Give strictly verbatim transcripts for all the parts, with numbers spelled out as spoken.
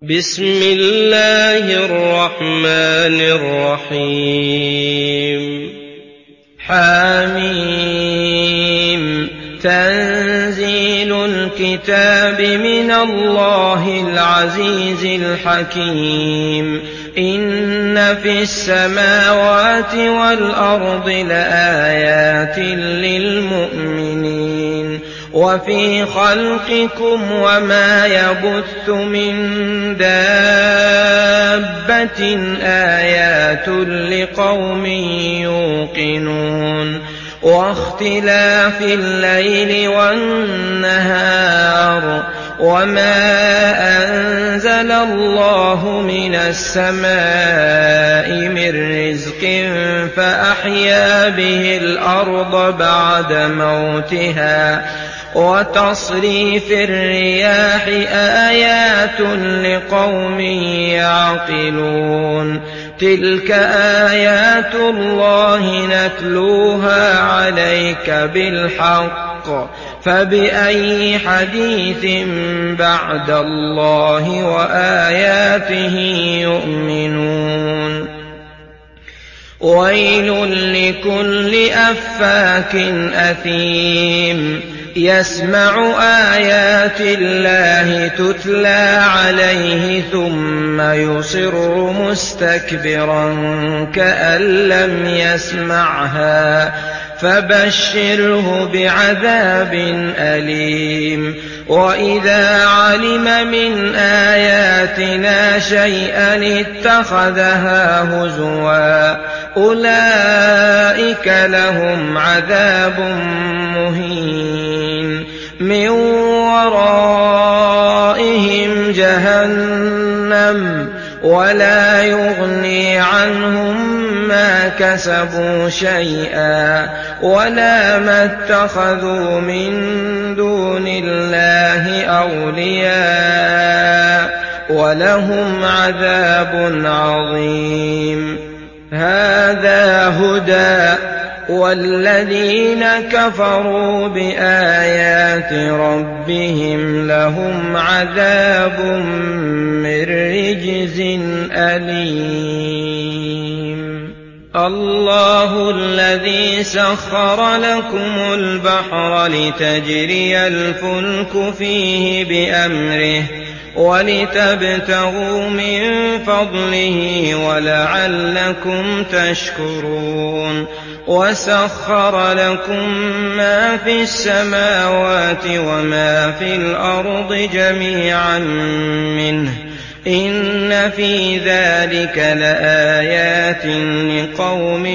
بسم الله الرحمن الرحيم حميم تنزيل الكتاب من الله العزيز الحكيم إن في السماوات والأرض لآيات للمؤمنين وفي خلقكم وما يبث من دابة آيات لقوم يوقنون واختلاف الليل والنهار وما أنزل الله من السماء من رزق فأحيا به الأرض بعد موتها وتصريف الرياح آيات لقوم يعقلون تلك آيات الله نتلوها عليك بالحق فبأي حديث بعد الله وآياته يؤمنون ويل لكل أفاك أثيم يسمع آيات الله تتلى عليه ثم يصر مستكبرا كأن لم يسمعها فبشره بعذاب أليم وإذا علم من آياتنا شيئا اتخذها هزوا أولئك لهم عذاب مهين من ورائهم جهنم ولا يغني عنهم ما كسبوا شيئا ولا ما اتخذوا من دون الله أولياء ولهم عذاب عظيم هذا هدى والذين كفروا بآيات ربهم لهم عذاب من رجز أليم الله الذي سخر لكم البحر لتجري الفلك فيه بأمره ولتبتغوا من فضله ولعلكم تشكرون وسخر لكم ما في السماوات وما في الأرض جميعا منه إن في ذلك لآيات لقوم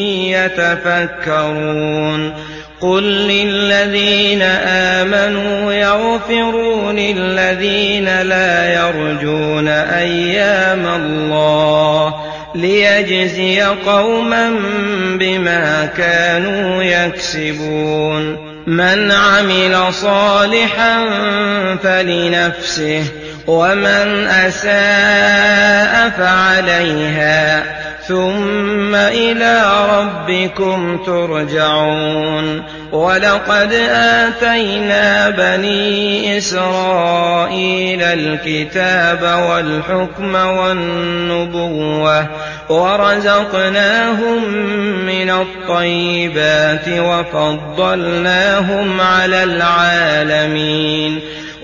يتفكرون قل للذين آمنوا يغفروا للذين لا يرجون أيام الله ليجزي قوما بما كانوا يكسبون من عمل صالحا فلنفسه ومن أساء فعليها ثم إلى ربكم ترجعون ولقد آتينا بني إسرائيل الكتاب والحكم والنبوة ورزقناهم من الطيبات وفضلناهم على العالمين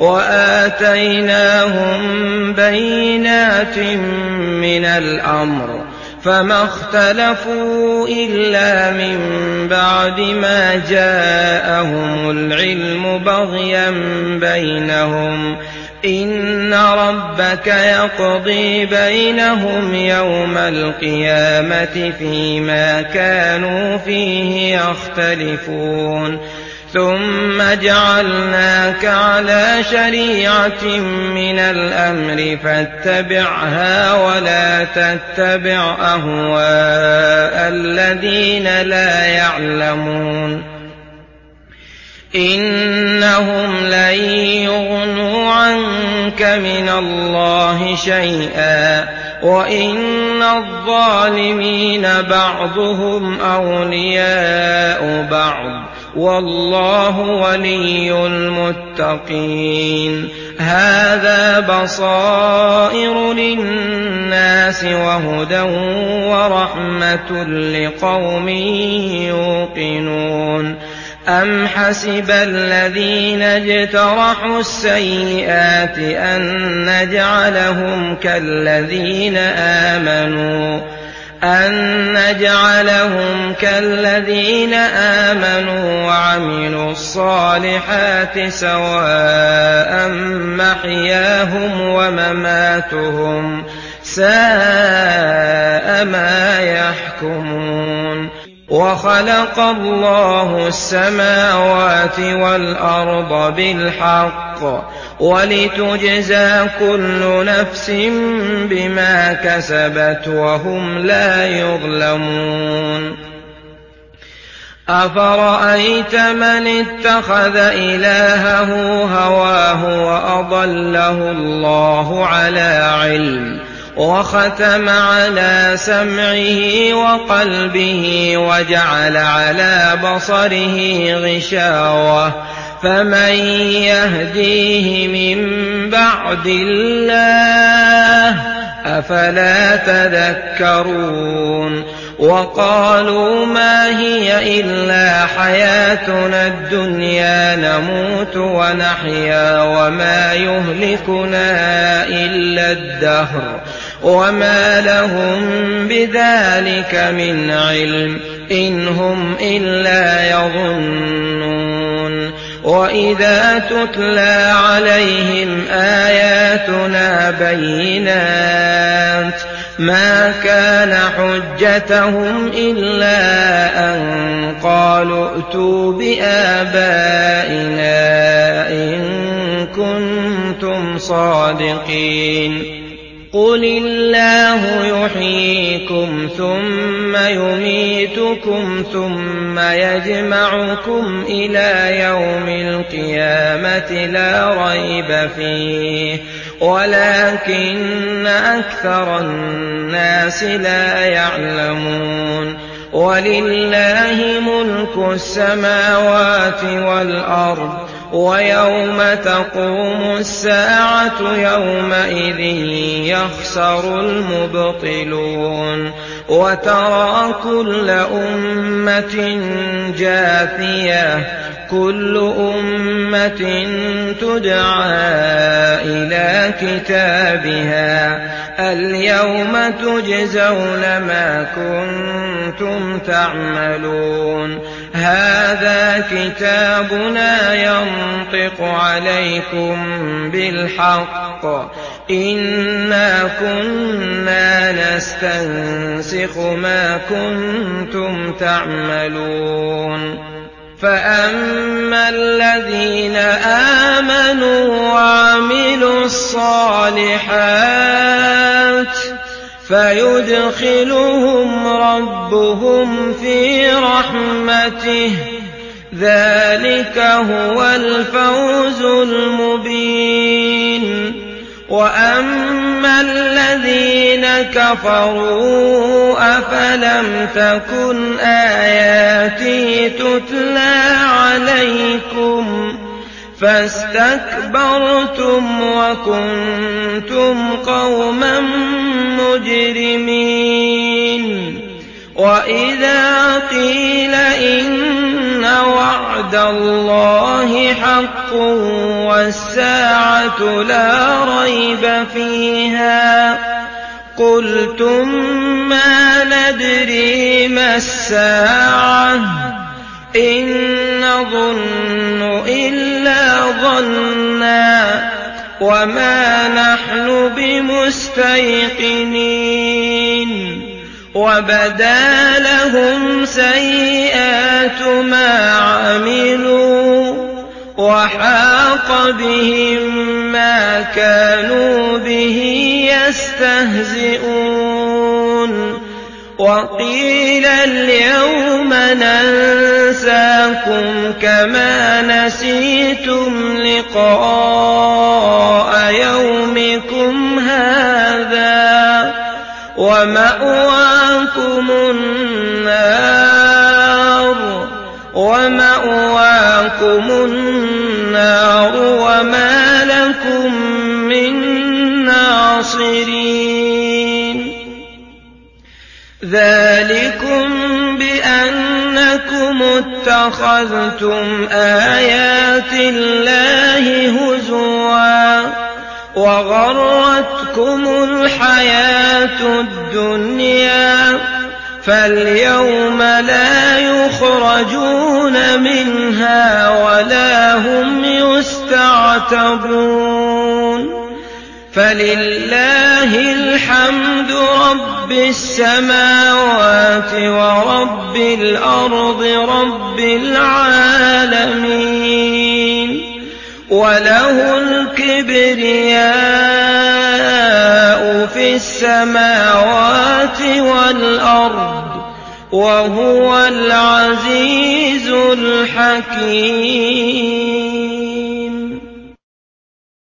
وآتيناهم بينات من الأمر فما اختلفوا إلا من بعد ما جاءهم العلم بغيا بينهم إن ربك يقضي بينهم يوم القيامة فيما كانوا فيه يختلفون ثم جعلناك على شريعة من الأمر فاتبعها ولا تتبع أهواء الذين لا يعلمون إنهم لن يغنوا عنك من الله شيئا وإن الظالمين بعضهم أولياء بعض والله ولي المتقين. هذا بصائر للناس وهدى ورحمة لقوم يوقنون. أم حسب الذين اجترحوا السيئات أن نجعلهم كالذين آمنوا أن نجعلهم كالذين آمنوا وعملوا الصالحات سواء محياهم ومماتهم ساء ما يحكمون. وخلق الله السماوات والأرض بالحق ولتجزى كل نفس بما كسبت وهم لا يظلمون. أفرأيت من اتخذ إلهه هواه وأضله الله على علم وختم على سمعه وقلبه وجعل على بصره غشاوة فمن يهديه من بعد الله أفلا تذكرون. وقالوا ما هي إلا حياتنا الدنيا نموت ونحيا وما يهلكنا إلا الدهر وما لهم بذلك من علم إن هم إلا يظنون. وإذا تتلى عليهم آياتنا بينات ما كان حجتهم إلا أن قالوا ائتوا بآبائنا إن كنتم صادقين. قل الله يحييكم ثم يميتكم ثم يجمعكم إلى يوم القيامة لا ريب فيه ولكن أكثر الناس لا يعلمون. ولله ملك السماوات والأرض ويوم تقوم الساعة يومئذ يخسر المبطلون. وترى كل أمة جاثية كل أمة تدعى إلى كتابها اليوم تجزون ما كنتم تعملون. هذا كتابنا ينطق عليكم بالحق إنا كنا نستنسخ ما كنتم تعملون. فأما الذين آمنوا وعملوا الصالحات فيدخلهم ربهم في رحمته ذلك هو الفوز المبين. وأما الذين كفروا أفلم تكن آياتي تتلى عليكم فاستكبرتم وكنتم قوما مجرمين. وإذا قيل إن وعد الله حق والساعة لا ريب فيها قلتم ما ندري ما الساعة إن نظن إلا ظنا وما نحن بمستيقنين. وبدا لهم سيئات ما عملوا وحاق بهم ما كانوا به يستهزئون. وقيل اليوم ننساكم كما نسيتم لقاء يومكم هذا ومأواكم النار ومأواكم النار وما لكم من ناصرين ذلكم بأنكم اتخذتم آيات الله هزوا وغرتكم الحياة الدنيا فاليوم لا يخرجون منها ولا هم يستعتبون فلله الحمد رب السماوات ورب الأرض رب العالمين وله الكبرياء في السماوات والأرض وهو العزيز الحكيم.